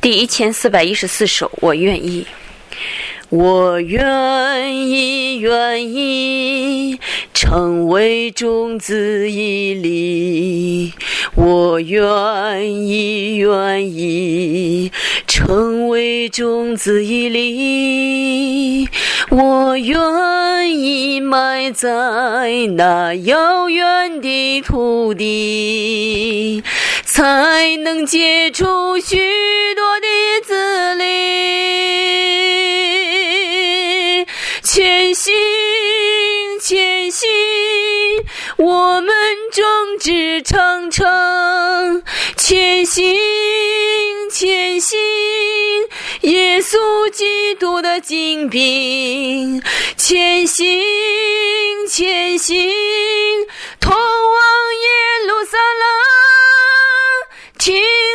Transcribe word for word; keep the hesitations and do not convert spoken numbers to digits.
第一千四百一十四首，我愿意。我愿意，愿意成为种子一粒。我愿意，愿意成为种子一粒。我愿意埋在那遥远的土地，才能结出许多的子粒。前行，前行，我们众志成城。前行，前行，耶稣基督的精兵。前行，前行，通往耶路撒冷。